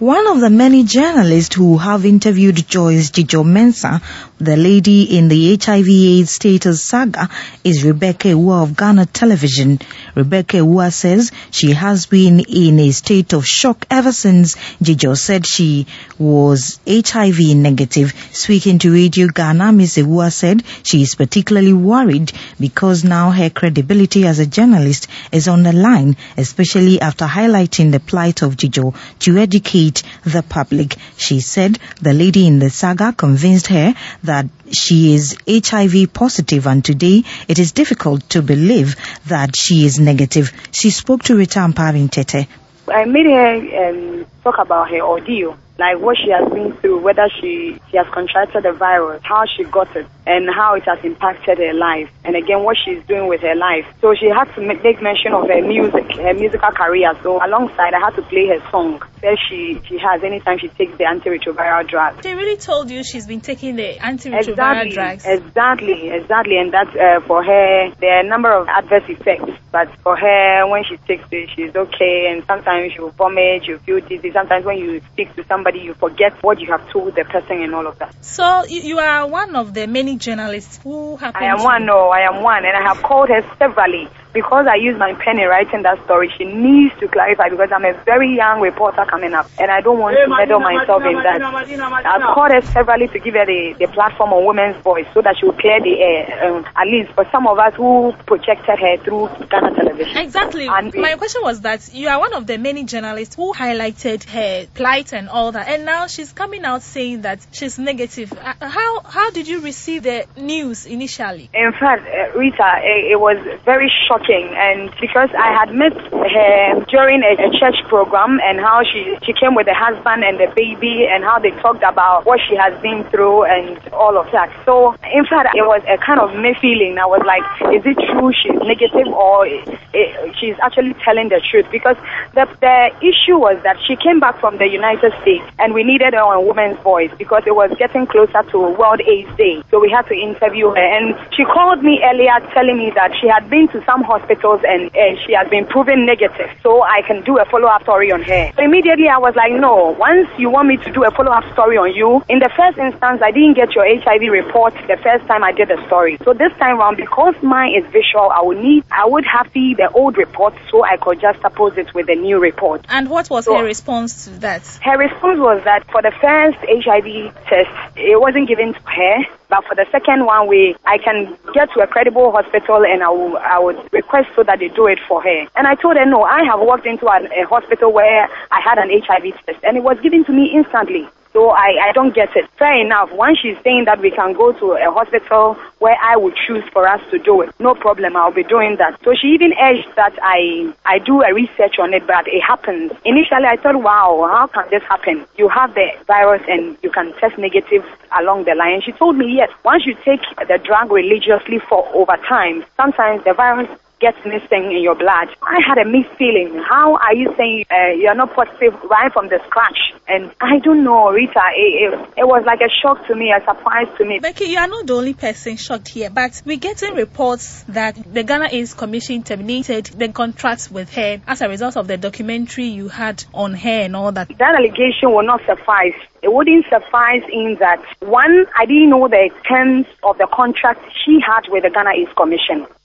One of the many journalists who have interviewed Joyce Jijo-Mensah, the lady in the HIV/AIDS status saga, is Rebecca Ewuah of Ghana Television. Rebecca Ewuah says she has been in a state of shock ever since Jijo said she was HIV negative. Speaking to Radio Ghana, Ms. Ewuah said she is particularly worried because now her credibility as a journalist is on the line, especially after highlighting the plight of Jijo to educate the public. She said the lady in the saga convinced her that she is HIV positive, and today it is difficult to believe that she is negative. She spoke to Rita Ampari Tete. I made her talk about her ordeal, like what she has been through, whether she has contracted the virus, how she got it, and how it has impacted her life, and again what she's doing with her life. So she had to make mention of her musical career. So alongside, I had to play her song that she has anytime she takes the antiretroviral drug. She really told you she's been taking the antiretroviral drugs? Exactly, and that for her, there are a number of adverse effects, but for her, when she takes it, she's okay, and sometimes she'll vomit, she'll feel dizzy. Sometimes when you speak to somebody, you forget what you have told the person and all of that. So you are one of the many journalists who happen I am one, and I have called her severally. Because I use my pen in writing that story, she needs to clarify, because I'm a very young reporter coming up, and I don't want to meddle myself in that. I've called her severally to give her the platform on Women's Voice so that she will clear the air, at least for some of us who projected her through Ghana Television. Exactly. And my question was that you are one of the many journalists who highlighted her plight and all that, and now she's coming out saying that she's negative. How did you receive the news initially? In fact, Rita, it was very shocking. And because I had met her during a church program, and how she came with the husband and the baby, and how they talked about what she has been through and all of that. So in fact, it was a kind of me feeling. I was like, is it true she's negative, or she's actually telling the truth? Because the issue was that she came back from the United States, and we needed her on Women's Voice because it was getting closer to World AIDS Day. So we had to interview her, and she called me earlier telling me that she had been to some hospitals and she has been proven negative, so I can do a follow-up story on her. So immediately I was like, no, once you want me to do a follow-up story on you, in the first instance I didn't get your HIV report the first time I did the story. So this time around, because mine is visual, I would have the old report so I could just oppose it with the new report. And what was her response to that? Her response was that for the first HIV test, it wasn't given to her, but for the second one, I can get to a credible hospital, and I would request so that they do it for her. And I told her, no, I have walked into a hospital where I had an HIV test, and it was given to me instantly. So I don't get it. Fair enough. Once she's saying that we can go to a hospital where I would choose for us to do it, no problem, I'll be doing that. So she even urged that I do a research on it, but it happens. Initially, I thought, wow, how can this happen? You have the virus and you can test negative along the line. She told me, yes, once you take the drug religiously for over time, sometimes the virus gets missing in your blood. I had a mixed feeling. How are you saying you're not positive right from the scratch? And I don't know, Rita, it was like a shock to me, a surprise to me. Becky, you are not the only person shocked here, but we're getting reports that the Ghana AIDS Commission terminated the contracts with her as a result of the documentary you had on her and all that. That allegation will not suffice. It wouldn't suffice in that, one, I didn't know the terms of the contract she had with the Ghana AIDS Commission.